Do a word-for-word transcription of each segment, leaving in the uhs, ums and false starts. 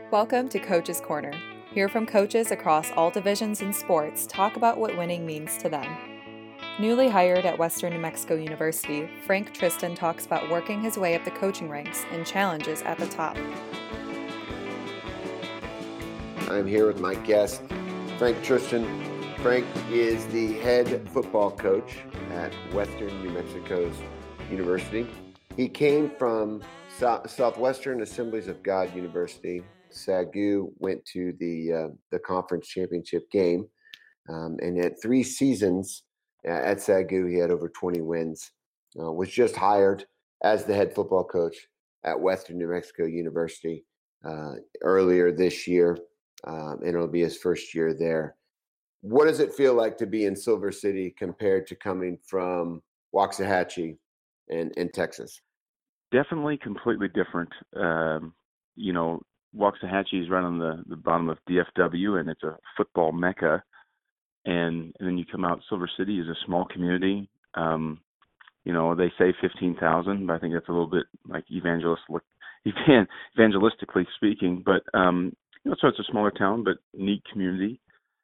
Welcome to Coach's Corner. Hear from coaches across all divisions in sports talk about what winning means to them. Newly hired at Western New Mexico University, Frank Tristan talks about working his way up the coaching ranks and challenges at the top. I'm here with my guest, Frank Tristan. Frank is the head football coach at Western New Mexico's University. He came from so- Southwestern Assemblies of God University. Sagu went to the uh, the conference championship game, um, and at three seasons uh, at Sagu, he had over twenty wins. Uh, was just hired as the head football coach at Western New Mexico University uh, earlier this year, um, and it'll be his first year there. What does it feel like to be in Silver City compared to coming from Waxahachie in, in Texas? Definitely completely different. Um, you know, Waxahachie is right on the, the bottom of D F W, and it's a football mecca. And, and then you come out, Silver City is a small community. Um, you know, they say fifteen thousand, but I think that's a little bit like evangelist, evangelistically speaking. But, um, you know, so it's a smaller town, but neat community.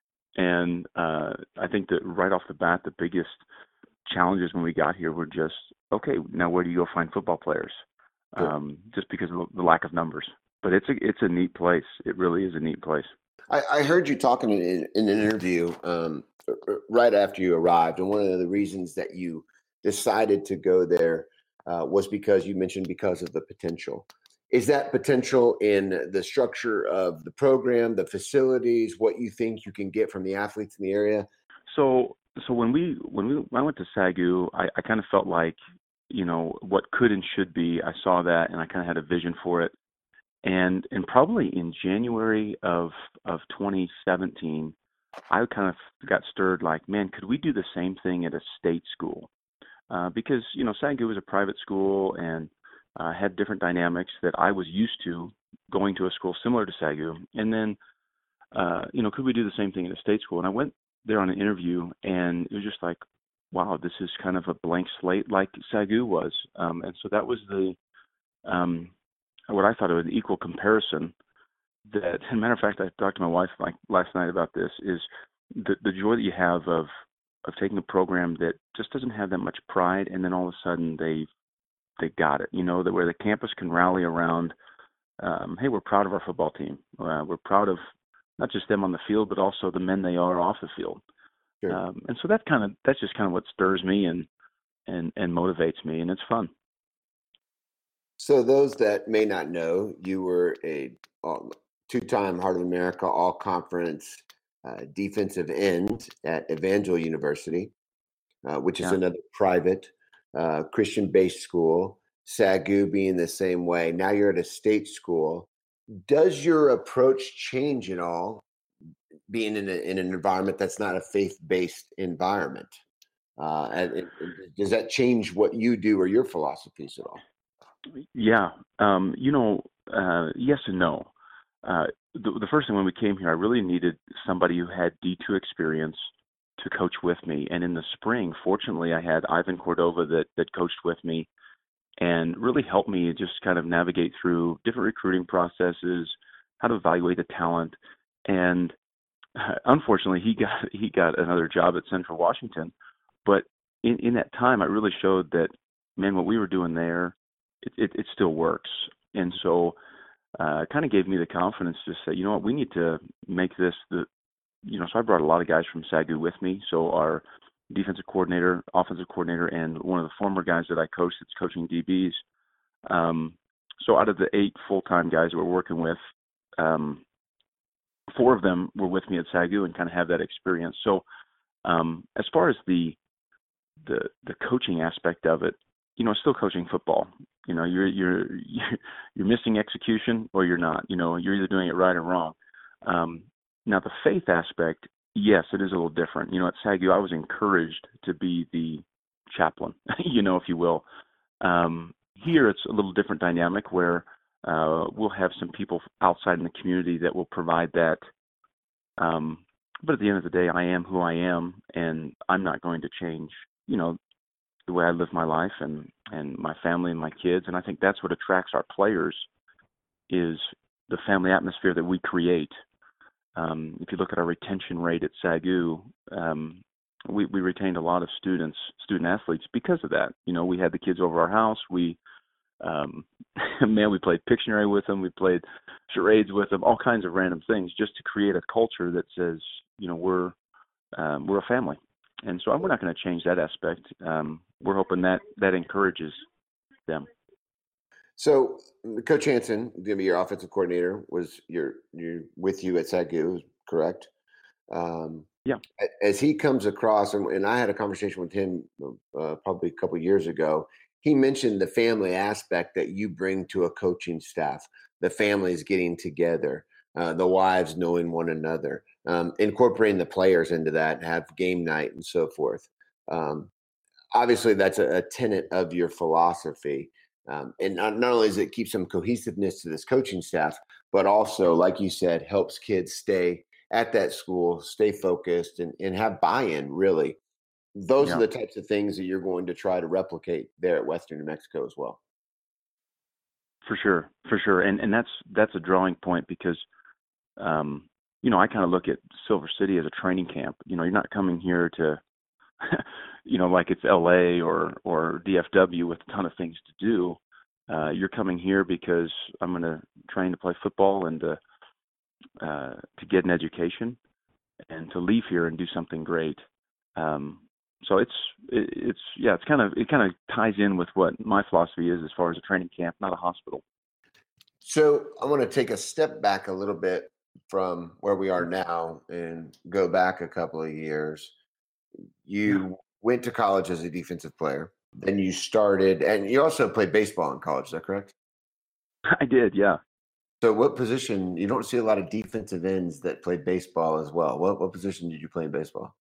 And uh, I think that right off the bat, the biggest challenges when we got here were just, okay, now where do you go find football players? Um, just because of the lack of numbers. But it's a it's a neat place. It really is a neat place. I, I heard you talking in, in an interview um, right after you arrived, and one of the reasons that you decided to go there uh, was because you mentioned because of the potential. Is that potential in the structure of the program, the facilities, what you think you can get from the athletes in the area? So, so when we when we when I went to Sagu, I, I kind of felt like, you know, what could and should be. I saw that, and I kind of had a vision for it. And and probably in January of of twenty seventeen, I kind of got stirred. Like, man, could we do the same thing at a state school? Uh, because you know, Sagu was a private school and Uh, had different dynamics that I was used to going to a school similar to Sagu. And then, uh, you know, could we do the same thing at a state school? And I went there on an interview, and it was just like, wow, this is kind of a blank slate like Sagu was. Um, and so that was the, um, what I thought of an equal comparison that, as a matter of fact, I talked to my wife like last night about this, is the, the joy that you have of, of taking a program that just doesn't have that much pride, and then all of a sudden they they got it, you know, that where the campus can rally around, um, hey, we're proud of our football team. Uh, we're proud of not just them on the field, but also the men they are off the field. Sure. Um, and so that kind of, that's just kind of what stirs me and, and, and motivates me, and it's fun. So those that may not know, you were a uh, two-time Heart of America All-Conference uh, defensive end at Evangel University, uh, which is Yeah. another private Uh, Christian-based school, Sagu being the same way. Now you're at a state school. Does your approach change at all being in, a, in an environment that's not a faith-based environment? Uh, and, and does that change what you do or your philosophies at all? Yeah. Um, you know, uh, yes and no. Uh, the, the first thing when we came here, I really needed somebody who had D two experience to coach with me. And in the spring, fortunately, I had Ivan Cordova that that coached with me and really helped me just kind of navigate through different recruiting processes, how to evaluate the talent. And uh, unfortunately, he got he got another job at Central Washington. But in, in that time, I really showed that, man, what we were doing there, it, it, it still works. And so uh, it kind of gave me the confidence to say, you know what, we need to make this the you know, so I brought a lot of guys from Sagu with me. So our defensive coordinator, offensive coordinator, and one of the former guys that I coached that's coaching D Bs. Um, so out of the eight full-time guys that we're working with, um, four of them were with me at Sagu and kind of have that experience. So um, as far as the, the the coaching aspect of it, you know, still coaching football. You know, you're you're you're missing execution or you're not. You know, you're either doing it right or wrong. Um, Now, the faith aspect, yes, it is a little different. You know, at Sagu, I was encouraged to be the chaplain, you know, if you will. Um, here, it's a little different dynamic where uh, we'll have some people outside in the community that will provide that. Um, but at the end of the day, I am who I am, and I'm not going to change, you know, the way I live my life and, and my family and my kids. And I think that's what attracts our players is the family atmosphere that we create. Um, if you look at our retention rate at SAGU, um, we, we retained a lot of students, student athletes because of that. You know, we had the kids over our house. We, um, man, we played Pictionary with them. We played charades with them, all kinds of random things just to create a culture that says, you know, we're, um, we're a family. And so we're not going to change that aspect. Um, we're hoping that that encourages them. So Coach Hansen, going to be your offensive coordinator, was your you with you at SAGU, correct? Um, yeah. As he comes across, and, and I had a conversation with him uh, probably a couple of years ago. He mentioned the family aspect that you bring to a coaching staff. The families getting together, uh, the wives knowing one another, um, incorporating the players into that, have game night and so forth. Um, obviously, that's a, a tenet of your philosophy. Um, and not, not only does it keep some cohesiveness to this coaching staff, but also, like you said, helps kids stay at that school, stay focused, and, and have buy-in, really. Those Yeah. are the types of things that you're going to try to replicate there at Western New Mexico as well. For sure, for sure. And and that's that's a drawing point because, um, you know, I kind of look at Silver City as a training camp. You know, you're not coming here to, you know, like it's L A or, or D F W with a ton of things to do. Uh, you're coming here because I'm going to train to play football and to, uh, to get an education and to leave here and do something great. Um, so it's, it, it's, yeah, it's kind of, it kind of ties in with what my philosophy is as far as a training camp, not a hospital. So I want to take a step back a little bit from where we are now and go back a couple of years. You yeah. went to college as a defensive player. Then you started, and you also played baseball in college. Is that correct? I did, yeah. So what position, you don't see a lot of defensive ends that played baseball as well. What what position did you play in baseball?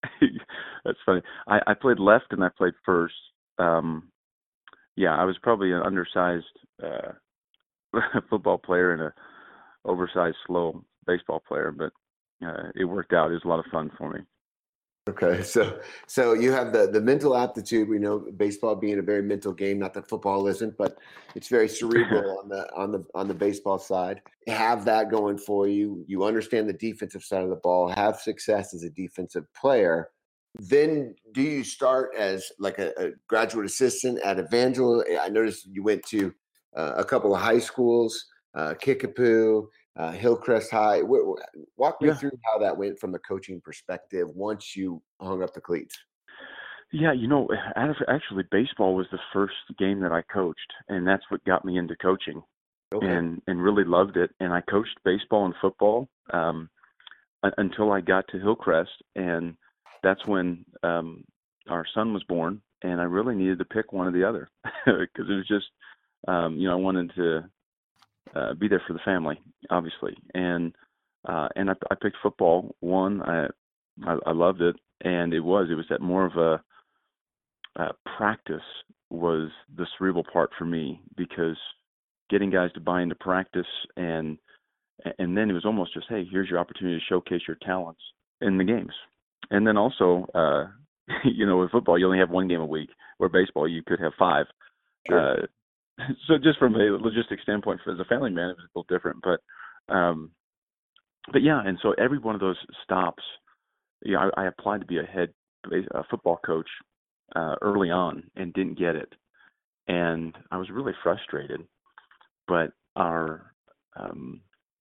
That's funny. I, I played left and I played first. Um, yeah, I was probably an undersized uh, football player and a oversized, slow baseball player, but uh, it worked out. It was a lot of fun for me. Okay, so so you have the the mental aptitude. We know baseball being a very mental game. Not that football isn't, but it's very cerebral on the on the on the baseball side. You have that going for you. You understand the defensive side of the ball. Have success as a defensive player. Then do you start as like a, a graduate assistant at Evangel? I noticed you went to uh, a couple of high schools, uh, Kickapoo. Uh, Hillcrest High. Walk me yeah. through how that went from a coaching perspective once you hung up the cleats. Yeah, you know, actually, baseball was the first game that I coached, and that's what got me into coaching, okay. and and really loved it. And I coached baseball and football um, until I got to Hillcrest, and that's when um, our son was born, and I really needed to pick one or the other because it was just, um, you know, I wanted to. Uh, be there for the family, obviously, and uh, and I, I picked football. One, I, I I loved it, and it was it was that more of a uh, practice was the cerebral part for me because getting guys to buy into practice, and and then it was almost just, hey, here's your opportunity to showcase your talents in the games, and then also, uh, you know, with football you only have one game a week, where baseball you could have five. Sure. Uh, So just from a logistic standpoint, for as a family man, it was a little different. But, um, but yeah, and so every one of those stops, you know, I, I applied to be a head a football coach uh, early on and didn't get it, and I was really frustrated. But our, um,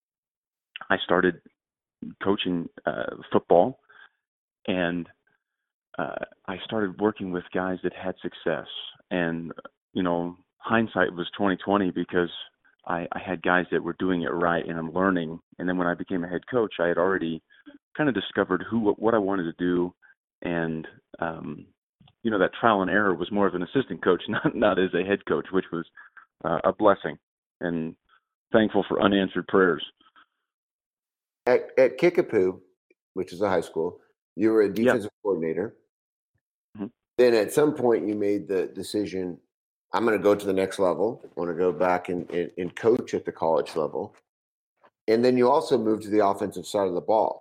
I started coaching uh, football, and uh, I started working with guys that had success, and you know. Hindsight was twenty twenty because I, I had guys that were doing it right and I'm learning. And then when I became a head coach, I had already kind of discovered who, what I wanted to do. And, um, you know, that trial and error was more of an assistant coach, not, not as a head coach, which was uh, a blessing and thankful for unanswered prayers. At, at Kickapoo, which is a high school, you were a defensive yep. coordinator. Mm-hmm. Then at some point you made the decision, I'm going to go to the next level. I want to go back and, and, and coach at the college level. And then you also moved to the offensive side of the ball.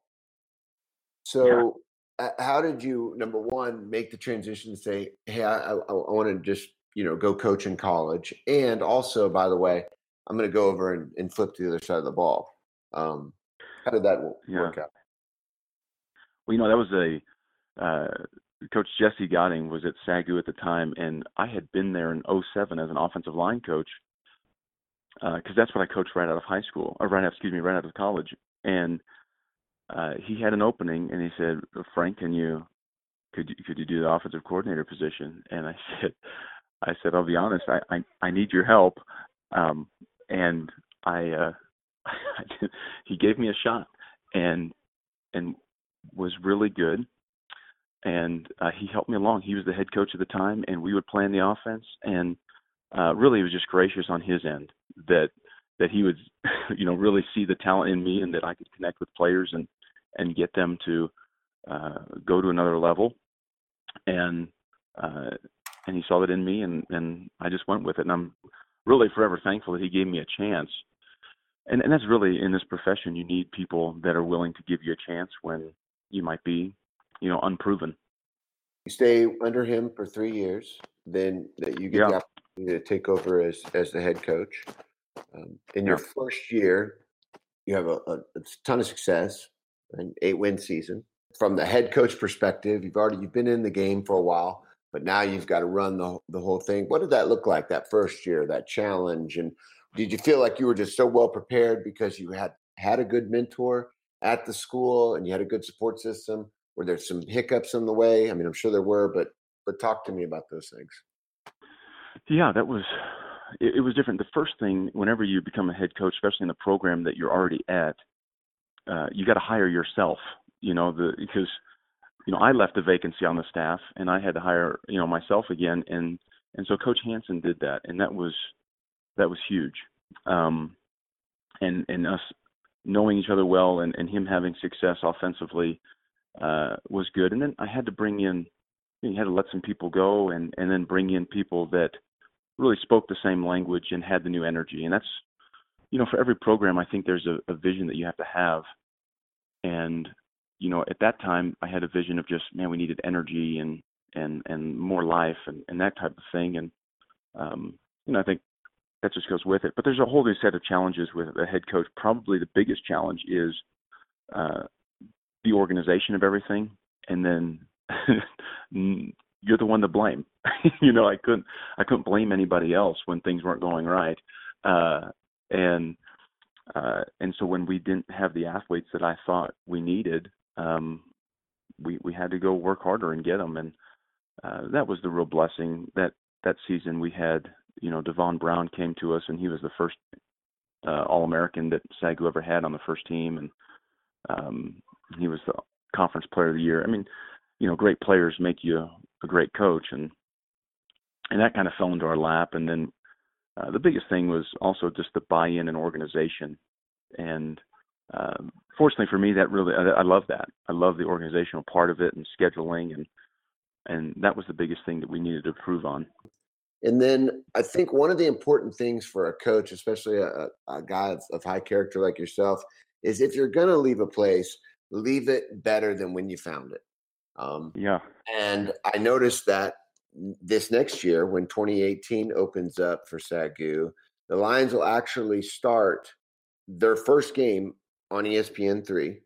So yeah. uh, how did you, number one, make the transition to say, hey, I, I, I want to just, you know, go coach in college? And also, by the way, I'm going to go over and, and flip to the other side of the ball. Um, how did that Yeah. work out? Well, you know, that was a uh, Coach Jesse Gotting was at SAGU at the time, and I had been there in oh seven as an offensive line coach because uh, that's what I coached right out of high school, or right out, excuse me, right out of college. And uh, he had an opening, and he said, "Frank, can you could you, could you do the offensive coordinator position?" And I said, "I said I'll be honest, I I, I need your help." Um, and I, uh, I did, he gave me a shot, and and was really good. And uh, he helped me along. He was the head coach at the time, and we would plan the offense. And uh, really, it was just gracious on his end that that he would, you know, really see the talent in me, and that I could connect with players and and get them to uh, go to another level. And uh, and he saw that in me, and and I just went with it. And I'm really forever thankful that he gave me a chance. And and that's really, in this profession, you need people that are willing to give you a chance when you might be, you know, unproven. You stay under him for three years, then that you get Yeah. the opportunity to take over as as the head coach. Um, in your Yeah. first year, you have a, a, a ton of success, an eight-win season. From the head coach perspective, you've already you've been in the game for a while, but now you've got to run the the whole thing. What did that look like that first year, that challenge? And did you feel like you were just so well prepared because you had had a good mentor at the school and you had a good support system? Were there some hiccups on the way? I mean, I'm sure there were, but but talk to me about those things. Yeah, that was it, it was different. The first thing, whenever you become a head coach, especially in the program that you're already at, uh, you got to hire yourself. You know, the because you know I left a vacancy on the staff, and I had to hire you know myself again, and and so Coach Hansen did that, and that was that was huge. Um, and and us knowing each other well, and, and him having success offensively uh, was good. And then I had to bring in, you know, you had to let some people go, and and then bring in people that really spoke the same language and had the new energy. And that's, you know, for every program, I think there's a, a vision that you have to have. And, you know, at that time, I had a vision of just, man, we needed energy and and and more life and, and that type of thing. And, um, you know, I think that just goes with it. But there's a whole new set of challenges with a head coach. Probably the biggest challenge is uh, the organization of everything. And then you're the one to blame. you know, I couldn't, I couldn't blame anybody else when things weren't going right. Uh, and, uh, and so when we didn't have the athletes that I thought we needed, um, we, we had to go work harder and get them. And, uh, that was the real blessing that, that season we had, you know, Devon Brown came to us, and he was the first, uh, All-American that SAGU ever had on the first team. And, um, he was the conference player of the year. I mean, you know, great players make you a, a great coach, and and that kind of fell into our lap. And then uh, the biggest thing was also just the buy-in and organization. And um, fortunately for me, that really I, I love that. I love the organizational part of it and scheduling, and and that was the biggest thing that we needed to improve on. And then I think one of the important things for a coach, especially a, a guy of, of high character like yourself, is if you're going to leave a place, leave it better than when you found it. Um, yeah. And I noticed that this next year, when twenty eighteen opens up for SAGU, the Lions will actually start their first game on E S P N three,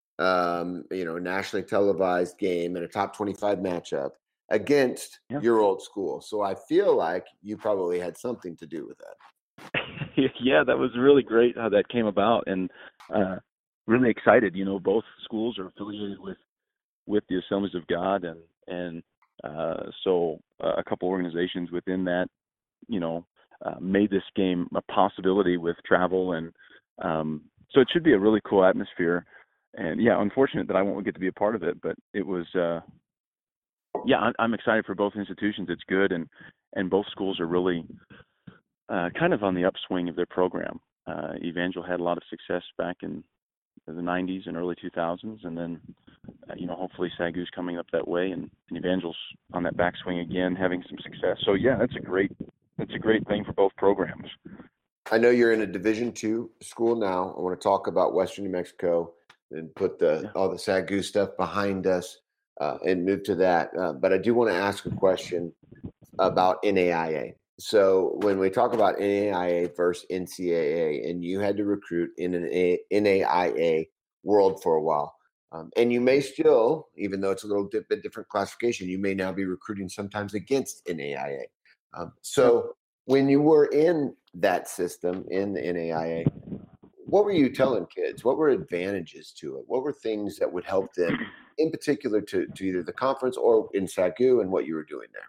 um, you know, nationally televised game and a top twenty-five matchup against yeah. your old school. So I feel like you probably had something to do with that. yeah, that was really great how that came about, and uh, really excited. You know, both schools are affiliated with with the Assemblies of God, and and uh, so uh, a couple organizations within that, you know, uh, made this game a possibility with travel, and um, so it should be a really cool atmosphere. And yeah, unfortunate that I won't get to be a part of it, but it was, uh, yeah, I, I'm excited for both institutions. It's good, and and both schools are really uh, kind of on the upswing of their program. Uh, Evangel had a lot of success back in the nineties and early two thousands, and then uh, you know, hopefully SAGU's coming up that way, and, and Evangel's on that backswing again, having some success. So yeah, that's a great that's a great thing for both programs. I know you're in a Division two school now. I want to talk about Western New Mexico and put the yeah. all the SAGU stuff behind us uh, and move to that. Uh, but I do want to ask a question about N A I A. So when we talk about N A I A versus N C double A, and you had to recruit in an A- N A I A world for a while, um, and you may still, even though it's a little bit different classification, you may now be recruiting sometimes against N A I A. Um, Yep. so when you were in that system in the N A I A, what were you telling kids? What were advantages to it? What were things that would help them, in particular, to, to either the conference or in S A G U and what you were doing there?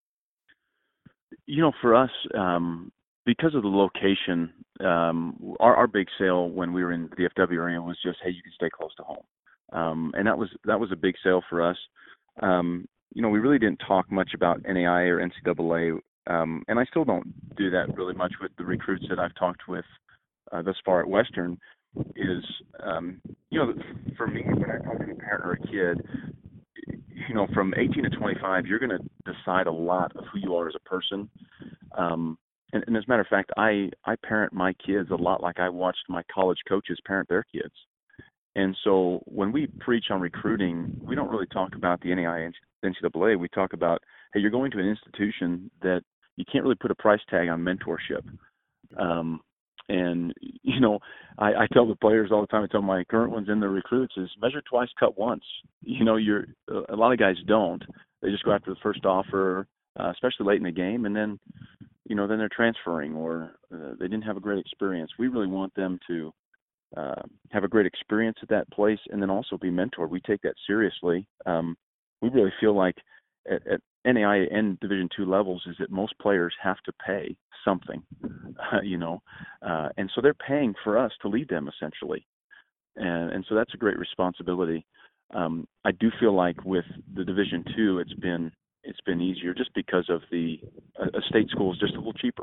You know, for us, um, because of the location, um, our, our big sale when we were in the F W area was just, hey, you can stay close to home, um, and that was that was a big sale for us. Um, you know, we really didn't talk much about N A I A or N C double A, um, and I still don't do that really much with the recruits that I've talked with uh, thus far at Western. Is um, you know, for me, when I talk to a parent or a kid, you know, from eighteen to twenty-five, you're going to decide a lot of who you are as a person. Um, and, and as a matter of fact, I, I parent my kids a lot like I watched my college coaches parent their kids. And so when we preach on recruiting, we don't really talk about the N A I A and N C double A. We talk about, hey, you're going to an institution that you can't really put a price tag on mentorship. Um, and, you know, I, I tell the players all the time, I tell my current ones and the recruits is measure twice, cut once. You know, you're a lot of guys don't. They just go after the first offer, uh, especially late in the game, and then, you know, then they're transferring or uh, they didn't have a great experience. We really want them to uh, have a great experience at that place and then also be mentored. We take that seriously. Um, we really feel like at, at N A I A and Division two levels is that most players have to pay something, uh, you know, uh, and so they're paying for us to lead them essentially. And, and so that's a great responsibility. Um, I do feel like with the Division two, it's been it's been easier just because of the a state school is just a little cheaper.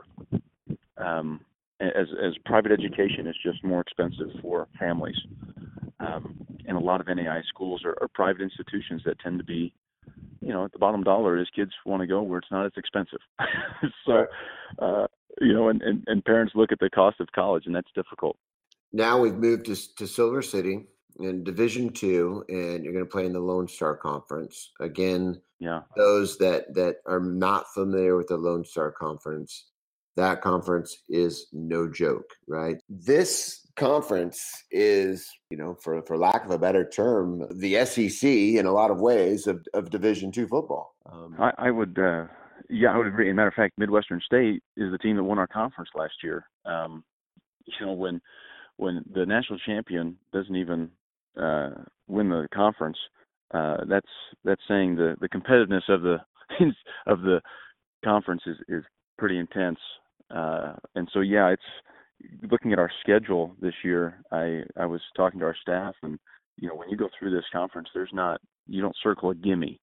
Um, as as private education is just more expensive for families, um, and a lot of N A I A schools are, are private institutions that tend to be, you know, at the bottom dollar is kids want to go where it's not as expensive. so, uh, you know, and, and, and parents look at the cost of college, and that's difficult. Now we've moved to, to Silver City in Division Two, and you're going to play in the Lone Star Conference. Again, yeah. Those that, that are not familiar with the Lone Star Conference, that conference is no joke, right? This conference is, you know, for, for lack of a better term, the S E C in a lot of ways of, of Division Two football. Um, I, I would, uh, yeah, I would agree. As a matter of fact, Midwestern State is the team that won our conference last year. Um, you know, when when the national champion doesn't even uh, win the conference, uh, that's that's saying the, the competitiveness of the of the conference is, is pretty intense. Uh, and so, yeah, it's looking at our schedule this year. I, I was talking to our staff, and you know, when you go through this conference, there's not you don't circle a gimme.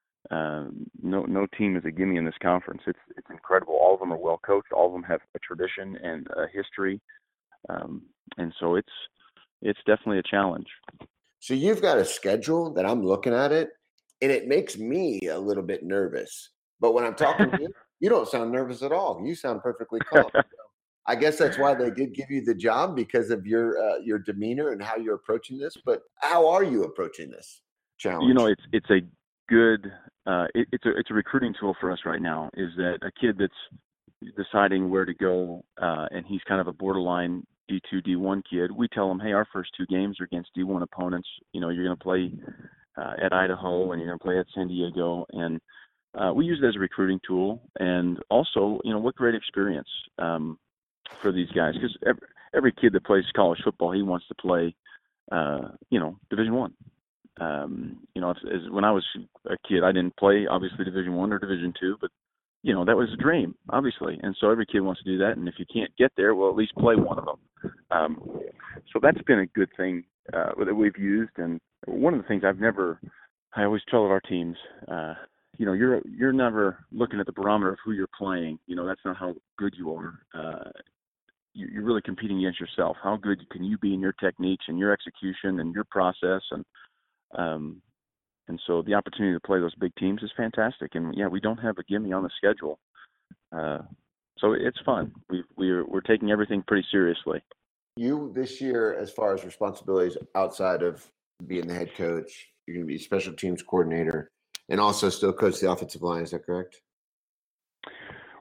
Um, no no team is a gimme in this conference. It's it's incredible. All of them are well coached. All of them have a tradition and a history, um, and so it's it's definitely a challenge. So you've got a schedule that I'm looking at it, and it makes me a little bit nervous. But when I'm talking to you, you don't sound nervous at all. You sound perfectly calm. So I guess that's why they did give you the job, because of your uh, your demeanor and how you're approaching this. But how are you approaching this challenge? You know, it's it's a good uh, it, it's a it's a recruiting tool for us right now. Is that a kid that's deciding where to go, uh, and he's kind of a borderline D two, D one kid. We tell him, hey, our first two games are against D one opponents. You know, you're going to play uh, at Idaho and you're going to play at San Diego, and uh, we use it as a recruiting tool. And also, you know, what great experience um, for these guys, because every, every kid that plays college football, he wants to play, uh, you know, Division One. Um, you know, as, as when I was a kid, I didn't play obviously Division One or Division Two, but you know, that was a dream, obviously. And so every kid wants to do that. And if you can't get there, well, at least play one of them. Um, so that's been a good thing uh, that we've used. And one of the things I've never, I always tell our teams, uh, you know, you're you're never looking at the barometer of who you're playing. You know, that's not how good you are. Uh, you, you're really competing against yourself. How good can you be in your techniques and your execution and your process? And um, And so the opportunity to play those big teams is fantastic. And yeah, we don't have a gimme on the schedule. Uh, so it's fun. We, we're, we're taking everything pretty seriously. You this year, as far as responsibilities outside of being the head coach, you're going to be special teams coordinator and also still coach the offensive line. Is that correct?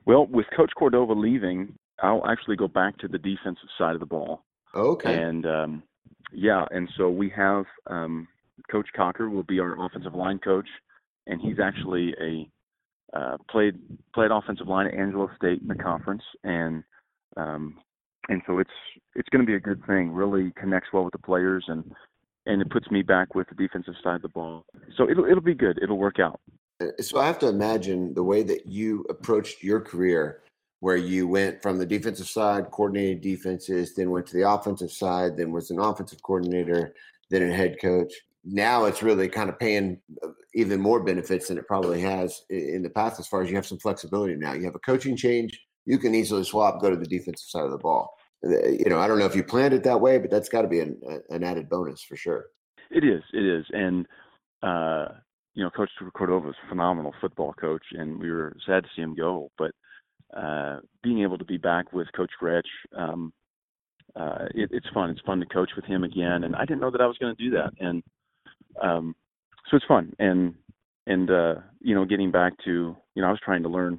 Well, with Coach Cordova leaving, I'll actually go back to the defensive side of the ball. Okay. And um, yeah, and so we have um, Coach Cocker will be our offensive line coach, and he's actually a uh, played played offensive line at Angelo State in the conference, and um, and so it's it's going to be a good thing. Really connects well with the players, and and it puts me back with the defensive side of the ball. So it'll it'll be good. It'll work out. So I have to imagine the way that you approached your career, where you went from the defensive side, coordinated defenses, then went to the offensive side, then was an offensive coordinator, then a head coach. Now it's really kind of paying even more benefits than it probably has in the past, as far as you have some flexibility now. You have a coaching change, you can easily swap, go to the defensive side of the ball. You know, I don't know if you planned it that way, but that's got to be an, an added bonus for sure. It is. It is. And, uh, you know, Coach Cordova is a phenomenal football coach, and we were sad to see him go. But uh, being able to be back with Coach Gretsch, um, uh, it, it's fun. It's fun to coach with him again. And I didn't know that I was going to do that. And um, so it's fun. And, and uh, you know, getting back to, you know, I was trying to learn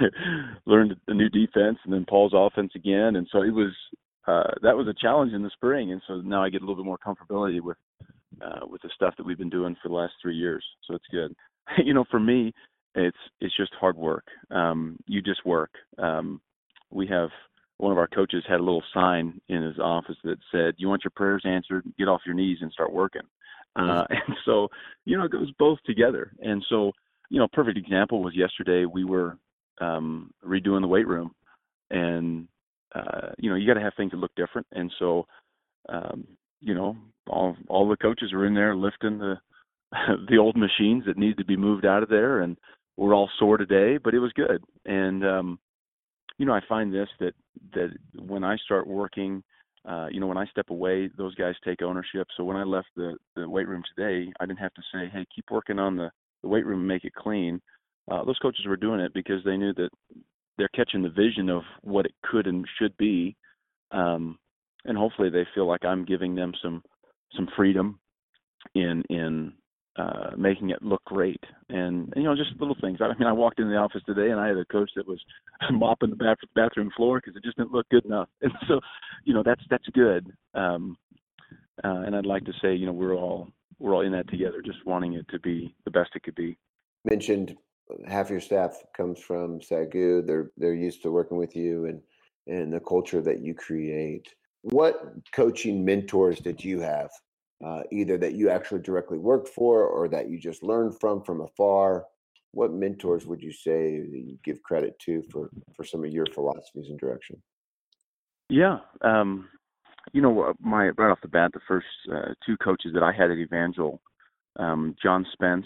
learn a new defense and then Paul's offense again. And so it was uh, that was a challenge in the spring. And so now I get a little bit more comfortability with Uh, with the stuff that we've been doing for the last three years. So it's good. You know, for me, it's it's just hard work. Um, you just work. Um, we have one of our coaches had a little sign in his office that said, "You want your prayers answered? Get off your knees and start working." Uh, and so, you know, it goes both together. And so, you know, a perfect example was yesterday we were um, redoing the weight room, and uh, you know, you got to have things that look different. And so, um, you know, all all the coaches are in there lifting the the old machines that need to be moved out of there, and we're all sore today, but it was good. And um, you know, I find this that that when I start working, uh, you know, when I step away, those guys take ownership. So when I left the the weight room today, I didn't have to say, "Hey, keep working on the, the weight room and make it clean." Uh, those coaches were doing it because they knew that they're catching the vision of what it could and should be. Um, and hopefully they feel like I'm giving them some some freedom in in uh, making it look great. And, and you know, just little things. I mean, I walked into the office today and I had a coach that was mopping the bath, bathroom floor because it just didn't look good enough. And so, you know, that's that's good. Um, uh, and I'd like to say, you know, we're all we're all in that together, just wanting it to be the best it could be. Mentioned half your staff comes from SAGU. They're they're used to working with you and and the culture that you create. What coaching mentors did you have, uh, either that you actually directly worked for or that you just learned from from afar? What mentors would you say that you give credit to for, for some of your philosophies and direction? Yeah. Um, you know, my right off the bat, the first uh, two coaches that I had at Evangel, um, John Spence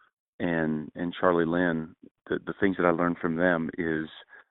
and and Charlie Lynn, the, the things that I learned from them is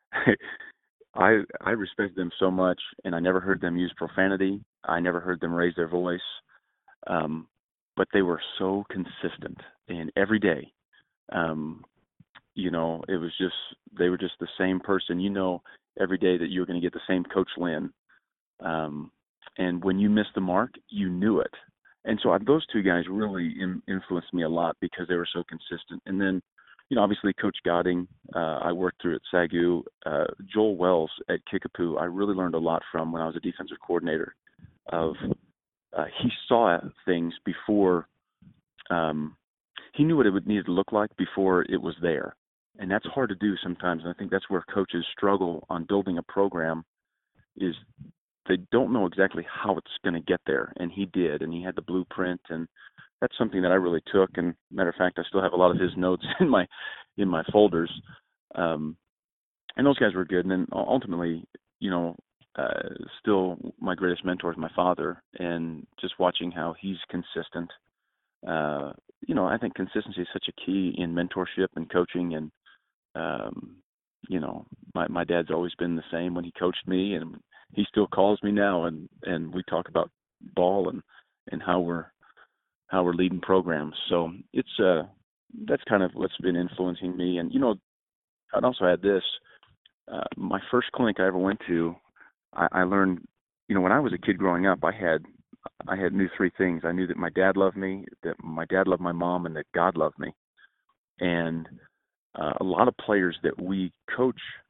I I respect them so much, and I never heard them use profanity. I never heard them raise their voice, um, but they were so consistent, and every day, um, you know, it was just they were just the same person. You know, every day that you were going to get the same Coach Lynn, um, and when you missed the mark, you knew it. And so I, those two guys really in, influenced me a lot because they were so consistent. And then, you know, obviously Coach Godding, uh, I worked through at SAGU. Uh, Joel Wells at Kickapoo, I really learned a lot from when I was a defensive coordinator. Of uh, he saw things before um, he knew what it would need to look like before it was there, and that's hard to do sometimes. And I think that's where coaches struggle on building a program is they don't know exactly how it's going to get there, and he did, and he had the blueprint, and that's something that I really took. And matter of fact, I still have a lot of his notes in my in my folders. Um, and those guys were good. And then ultimately, you know, uh, still my greatest mentor is my father, and just watching how he's consistent. Uh, you know, I think consistency is such a key in mentorship and coaching. And um, you know, my my dad's always been the same when he coached me, and he still calls me now, and and we talk about ball and and how we're how we're leading programs. So it's uh that's kind of what's been influencing me. And you know, I'd also add this: uh, my first clinic I ever went to, I, I learned, you know, when I was a kid growing up, I had I had knew three things. I knew that my dad loved me, that my dad loved my mom, and that God loved me. And uh, a lot of players that we coach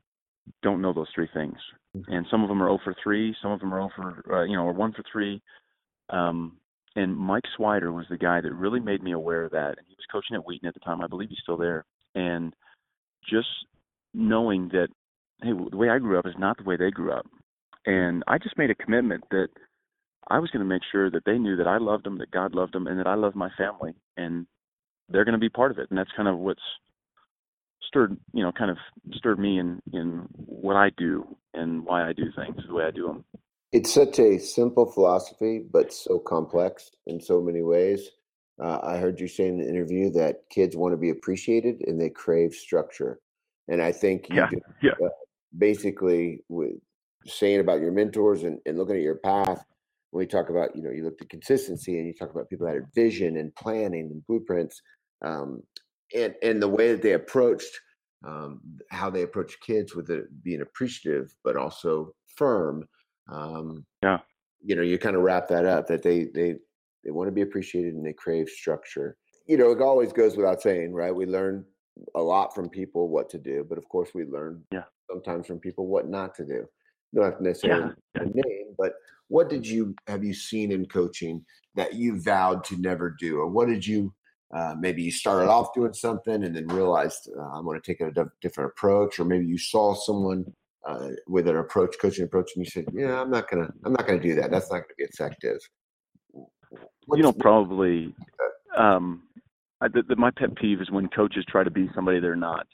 don't know those three things. And some of them are zero for three, some of them are zero for, uh, you know, or one for three. Um, and Mike Swider was the guy that really made me aware of that. And he was coaching at Wheaton at the time. I believe he's still there. And just knowing that, hey, the way I grew up is not the way they grew up. And I just made a commitment that I was going to make sure that they knew that I loved them, that God loved them, and that I loved my family. And they're going to be part of it. And that's kind of what's stirred, you know, kind of stirred me in, in what I do and why I do things the way I do them. It's such a simple philosophy, but so complex in so many ways. Uh, I heard you say in the interview that kids want to be appreciated and they crave structure. And I think you Yeah, do yeah, uh, basically with saying about your mentors and, and looking at your path. When we talk about, you know, you looked at consistency and you talk about people that had vision and planning and blueprints, um, and and the way that they approached um, how they approach kids with it being appreciative but also firm. Um, yeah, you know, you kind of wrap that up that they they they want to be appreciated and they crave structure. You know, it always goes without saying, right? We learn a lot from people what to do, but of course we learn yeah, sometimes from people what not to do. You don't have to necessarily yeah, yeah. name, but what did you have you seen in coaching that you vowed to never do, or what did you uh, maybe you started off doing something and then realized uh, I'm going to take a di- different approach, or maybe you saw someone uh, with an approach, coaching approach, and you said, "Yeah, I'm not gonna, I'm not gonna do that. That's not gonna be effective." You What's know, probably um, I, the, the, my pet peeve is when coaches try to be somebody they're not.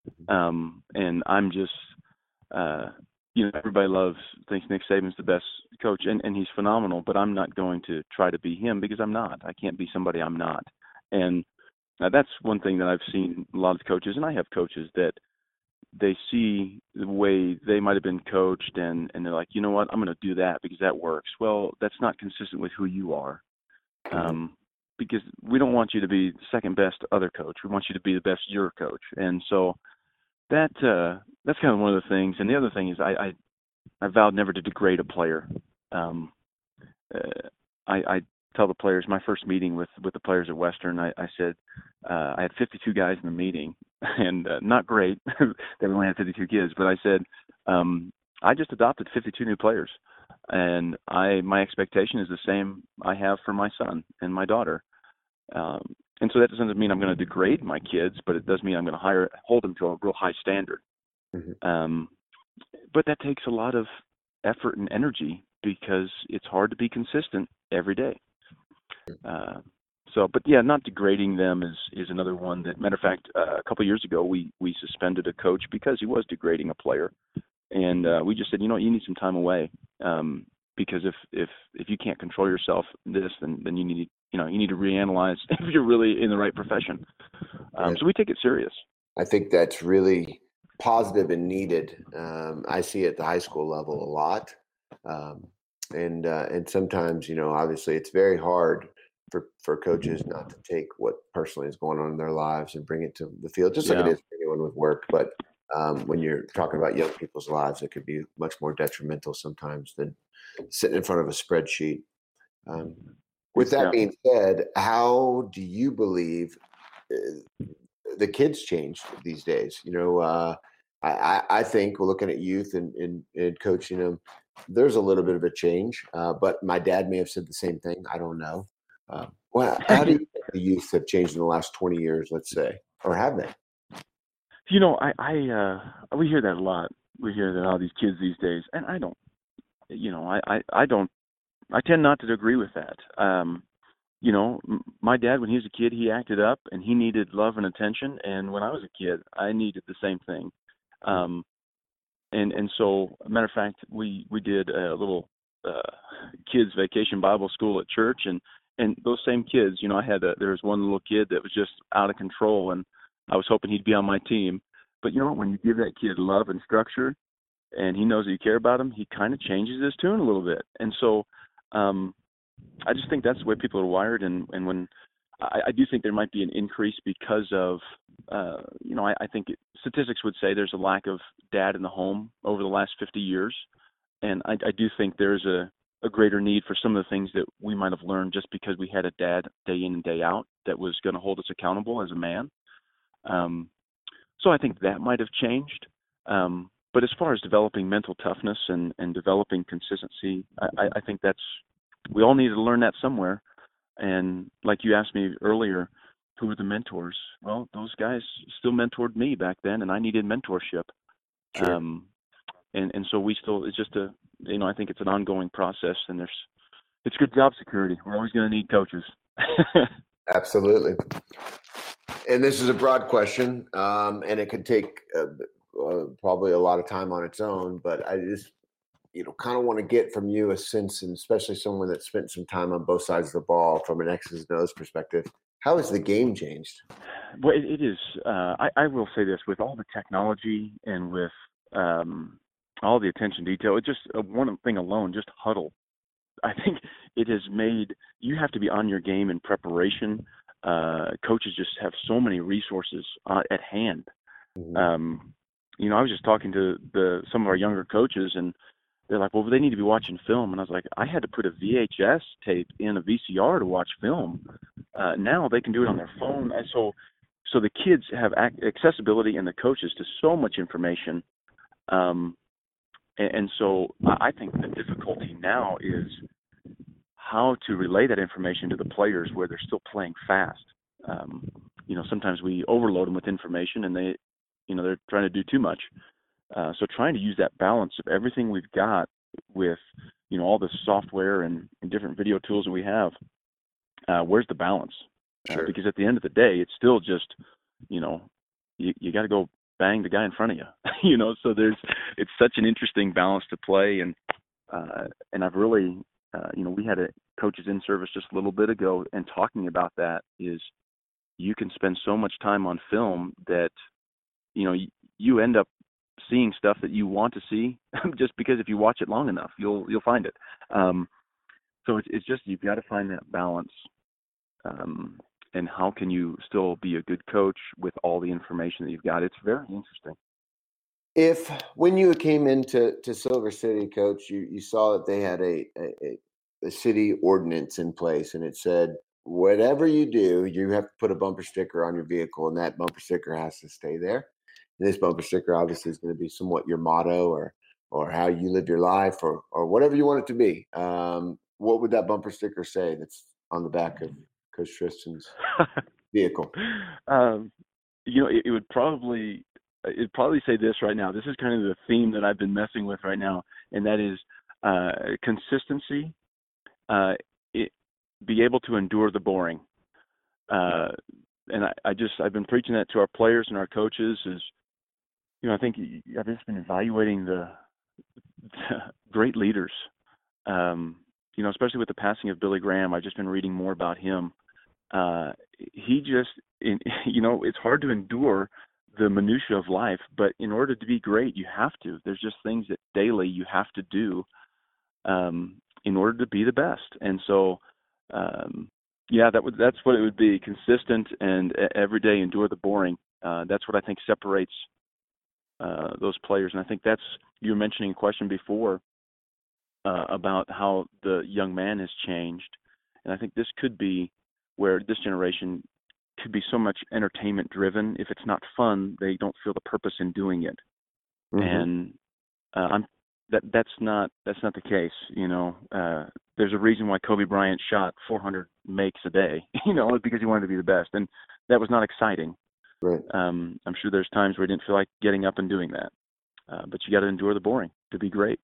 Um, and I'm just, uh, you know, everybody loves, thinks Nick Saban's the best coach, and, and he's phenomenal, but I'm not going to try to be him because I'm not. I can't be somebody I'm not. And uh, that's one thing that I've seen a lot of coaches, and I have coaches that they see the way they might have been coached, and, and they're like, you know what, I'm going to do that because that works. Well, that's not consistent with who you are. Um, because we don't want you to be the second best other coach. We want you to be the best your coach. And so that uh, that's kind of one of the things. And the other thing is I I, I vowed never to degrade a player. Um, uh, I, I tell the players, my first meeting with, with the players at Western, I, I said uh, I had fifty-two guys in the meeting, and uh, not great. They only had fifty-two kids, but I said um, I just adopted fifty-two new players. And I, my expectation is the same I have for my son and my daughter. Um, and so that doesn't mean I'm going to degrade my kids, but it does mean I'm going to hire, hold them to a real high standard. mm-hmm. Um, but that takes a lot of effort and energy because it's hard to be consistent every day. Uh, so, but yeah, not degrading them is, is another one that, matter of fact, uh, a couple of years ago, we, we suspended a coach because he was degrading a player. And uh, we just said, you know, you need some time away um, because if, if if you can't control yourself in this, then then you need you know you need to reanalyze if you're really in the right profession. Um, And so we take it serious. I think that's really positive and needed. Um, I see it at the high school level a lot, um, and uh, and sometimes you know, obviously, it's very hard for for coaches not to take what personally is going on in their lives and bring it to the field, just like it Yeah, is for anyone with work, but. Um, when you're talking about young people's lives, it could be much more detrimental sometimes than sitting in front of a spreadsheet. Um, with that yeah. being said, how do you believe uh, the kids change these days? You know, uh, I, I I think we're looking at youth and, and, and coaching them. There's a little bit of a change, uh, but my dad may have said the same thing. I don't know. Uh, well, how do you think the youth have changed in the last twenty years, let's say, or have they? You know, I, I uh, we hear that a lot. We hear that all these kids these days, and I don't. You know, I, I, I don't. I tend not to agree with that. Um, you know, m- my dad, when he was a kid, he acted up and he needed love and attention. And when I was a kid, I needed the same thing. Um, and and so, matter of fact, we we did a little uh, kids vacation Bible school at church, and and those same kids, you know, I had a, there was one little kid that was just out of control, and I was hoping he'd be on my team. But you know, when you give that kid love and structure, and he knows that you care about him, he kind of changes his tune a little bit. And so, um, I just think that's the way people are wired, and, and when I, I do think there might be an increase because of, uh, you know, I, I think it, statistics would say there's a lack of dad in the home over the last fifty years, and I, I do think there's a, a greater need for some of the things that we might have learned just because we had a dad day in and day out that was going to hold us accountable as a man. Um, so I think that might have changed. Um, but as far as developing mental toughness and, and developing consistency, I, I I think that's, we all need to learn that somewhere. And like you asked me earlier, who were the mentors? Well, those guys still mentored me back then, and I needed mentorship. Sure. Um, and, and so we still, it's just a, you know, I think it's an ongoing process, and there's, it's good job security. We're always going to need coaches. Absolutely. And this is a broad question, um, and it could take uh, uh, probably a lot of time on its own, but I just, you know, kind of want to get from you a sense, and especially someone that spent some time on both sides of the ball from an X's and O's perspective, how has the game changed? Well, it, it is. Uh, I, I will say this: with all the technology and with um, all the attention detail, it just uh, one thing alone, just huddle. I think it has made you have to be on your game in preparation. Uh, coaches just have so many resources uh, at hand. Mm-hmm. Um, you know, I was just talking to the some of our younger coaches, and they're like, well, they need to be watching film. And I was like, I had to put a V H S tape in a V C R to watch film. Uh, now they can do it on their phone. And so, so the kids have ac- accessibility, and the coaches, to so much information. Um, and, and so I think the difficulty now is how to relay that information to the players where they're still playing fast. Um, you know, sometimes we overload them with information, and they, you know, they're trying to do too much. Uh, so trying to use that balance of everything we've got with, you know, all the software and, and different video tools that we have, uh, where's the balance? Sure. Uh, because at the end of the day, it's still just, you know, you, you got to go bang the guy in front of you, you know, so there's, it's such an interesting balance to play. And, uh, and I've really, uh, you know, we had a coaches in service just a little bit ago, and talking about that is you can spend so much time on film that, you know, you, you end up seeing stuff that you want to see just because if you watch it long enough, you'll you'll find it. Um, so it's, it's just, you've got to find that balance. Um, and how can you still be a good coach with all the information that you've got? It's very interesting. If when you came into to Silver City, Coach, you, you saw that they had a, a a city ordinance in place, and it said, whatever you do, you have to put a bumper sticker on your vehicle, and that bumper sticker has to stay there. And this bumper sticker obviously is going to be somewhat your motto, or or how you live your life, or or whatever you want it to be. Um, what would that bumper sticker say that's on the back of Coach Tristan's vehicle? Um, you know, it, it would probably it'd probably say this right now. This is kind of the theme that I've been messing with right now, and that is uh, consistency. Uh, it, be able to endure the boring. Uh, and I, I just I've been preaching that to our players and our coaches. Is, you know, I think I've just been evaluating the, the great leaders. Um, you know, especially with the passing of Billy Graham, I've just been reading more about him. Uh, he just, in, you know, it's hard to endure the minutia of life, but in order to be great, you have to. There's just things that daily you have to do um, in order to be the best. And so, um, yeah, that would that's what it would be: consistent and every day endure the boring. Uh, that's what I think separates uh, those players. And I think that's, you were mentioning a question before uh, about how the young man has changed. And I think this could be where this generation could be so much entertainment driven. If it's not fun, they don't feel the purpose in doing it. Mm-hmm. And uh, I'm that that's not that's not the case. You know, uh, there's a reason why Kobe Bryant shot four hundred makes a day. You know, because he wanted to be the best, and that was not exciting. Right. Um, I'm sure there's times where he didn't feel like getting up and doing that, uh, but you got to endure the boring to be great.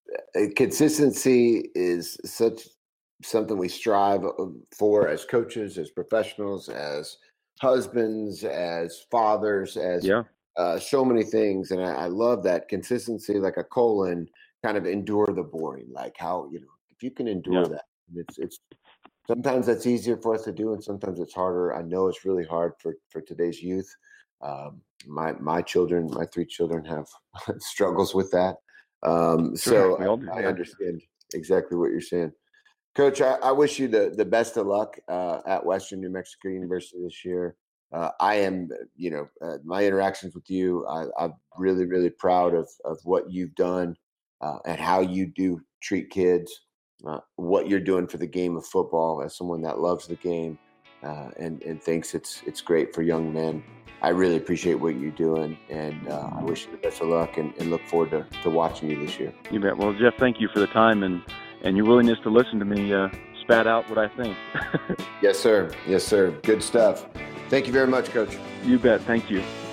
Consistency is such something we strive for as coaches, as professionals, as husbands, as fathers, as yeah. uh, so many things. And I, I love that consistency, like a colon, kind of endure the boring, like how, you know, if you can endure yeah. that, it's, it's, sometimes that's easier for us to do, and sometimes it's harder. I know it's really hard for, for today's youth. Um, my, my children, my three children have struggles with that. Um, Sure, so do, I, I yeah. understand exactly what you're saying. Coach, I, I wish you the, the best of luck uh, at Western New Mexico University this year. Uh, I am, you know, uh, my interactions with you, I, I'm really, really proud of, of what you've done uh, and how you do treat kids, uh, what you're doing for the game of football as someone that loves the game. uh, and and thinks it's it's great for young men. I really appreciate what you're doing, and uh, I wish you the best of luck, and, and look forward to, to watching you this year. You bet. Well, Jeff, thank you for the time and, and your willingness to listen to me uh, spat out what I think. Yes, sir. Yes, sir. Good stuff. Thank you very much, Coach. You bet. Thank you.